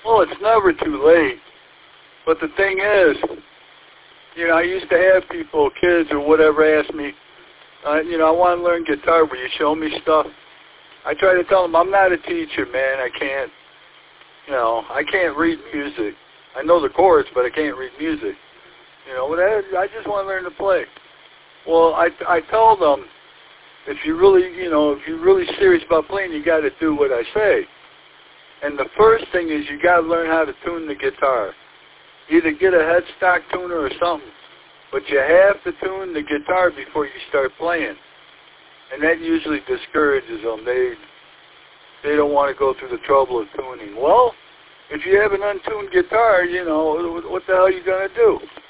Well, it's never too late. But the thing is, you know, I used to have people, kids or whatever, ask me, you know, I want to learn guitar. Will you show me stuff? I try to tell them, I'm not a teacher, man. I can't, you know, I can't read music. I know the chords, but I can't read music. You know, I just want to learn to play. Well, I tell them, if you really, you know, if you're really serious about playing, you got to do what I say. And the first thing is you got to learn how to tune the guitar. Either get a headstock tuner or something, but you have to tune the guitar before you start playing. And that usually discourages them. They don't want to go through the trouble of tuning. Well, if you have an untuned guitar, you know, what the hell are you going to do?